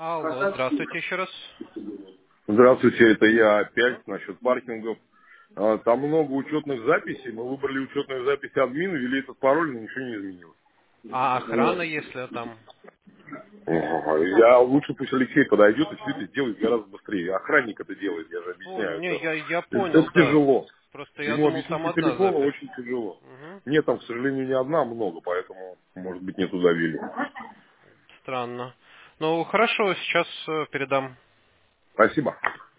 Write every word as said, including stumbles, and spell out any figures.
Алло, здравствуйте еще раз. Здравствуйте, это я опять насчет паркингов. А, Там много учетных записей. Мы выбрали учетную запись админа, ввели этот пароль, но ничего не изменилось. А охрана, если там... Ага. Я лучше пусть Алексей подойдет и все это сделает гораздо быстрее. Охранник это делает, я же Ну, объясняю. не, Это, я, я это, понял, это да. тяжело. Просто я Ему думал, объяснить там по одна телефону запись. очень тяжело. Угу. Нет, там, к сожалению, не одна, а много, поэтому, может быть, не туда ввели. Странно. Ну, хорошо, сейчас э, передам. Спасибо.